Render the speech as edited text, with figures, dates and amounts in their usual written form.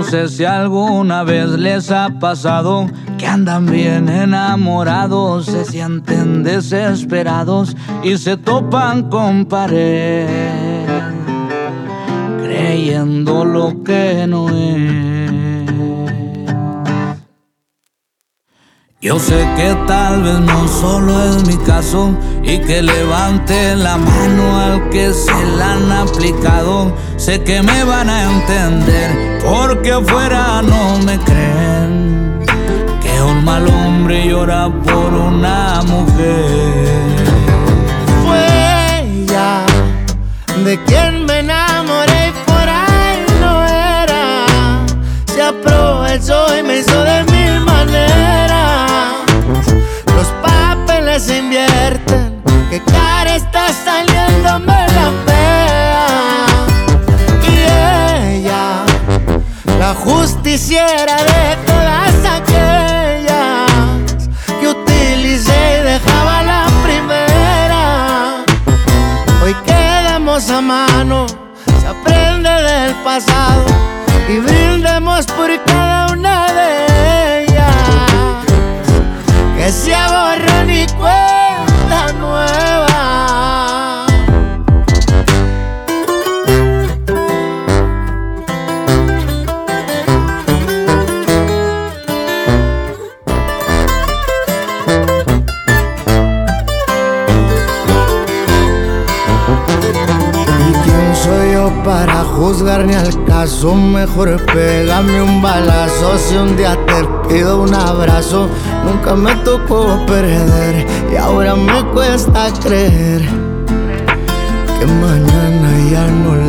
sé si alguna vez les ha pasado que andan bien enamorados, se sienten desesperados y se topan con pared, creyendo lo que no es. Yo sé que tal vez no solo es mi caso y que levante la mano al que se la han aplicado. Sé que me van a entender porque afuera no me creen que un mal hombre llora por una mujer. Fue ella de quien me enamoré y por ahí no era. Se aprovechó y me hizo de mil maneras. Los papeles se invierten, que cara está saliéndome la fea. Y ella, la justiciera de todas aquellas que utilicé y dejaba la primera. Hoy quedamos a mano, se aprende del pasado y brindemos por cada una de ellas, que se borra ni cuenta nueva. ¿Y quién soy yo para juzgar ni al caso? Mejor pégame un balazo. Si un día te pido un abrazo, nunca me tocó perder y ahora me cuesta creer que mañana ya no